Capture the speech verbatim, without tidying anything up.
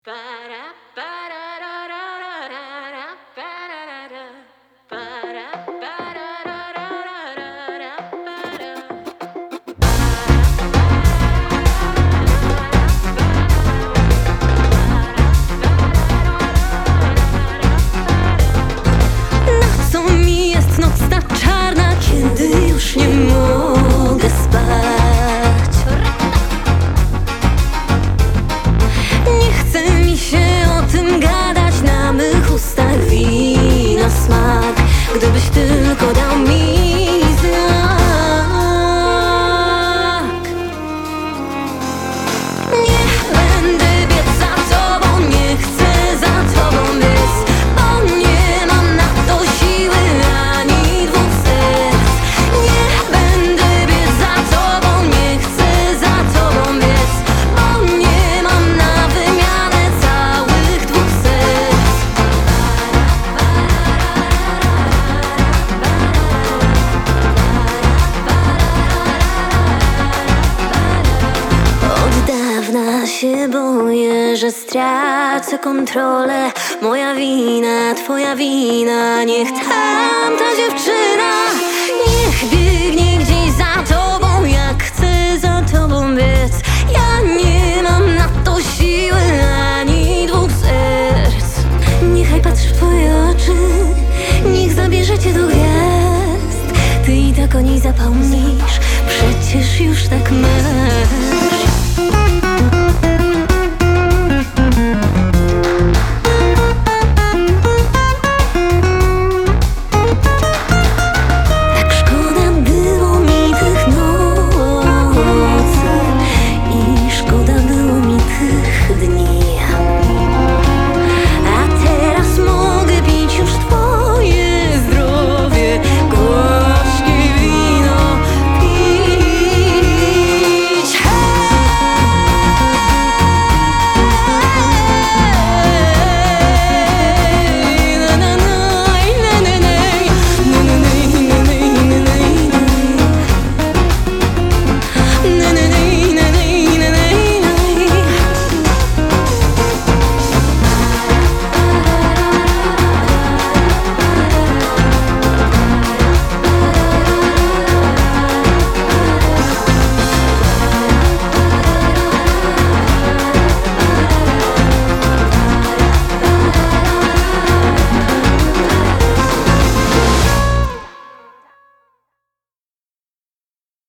Nocą mi jest noc ta czarna, kiedy już nie mogę spać. Nie chce mi się o tym gadać, na mych ustach wina smak. Gdybyś tylko dał mi znak. Nie będę biec za tobą, nie chcę za tobą biec, bo nie mam na to siły ani dwóch serc. Nie będę biec za tobą, nie chcę za tobą biec, bo nie mam na wymianę całych dwóch serc. Od dawna się boję, że stracę kontrolę. Moja wina, twoja wina. Niech tamta dziewczyna, niech biegnie gdzieś za tobą, jak chcę za tobą biec. Ja nie mam na to siły ani dwóch serc. Niechaj patrzy w twoje oczy, niech zabierze cię do gwiazd. Ty i tak o niej zapomnisz, przecież już tak masz.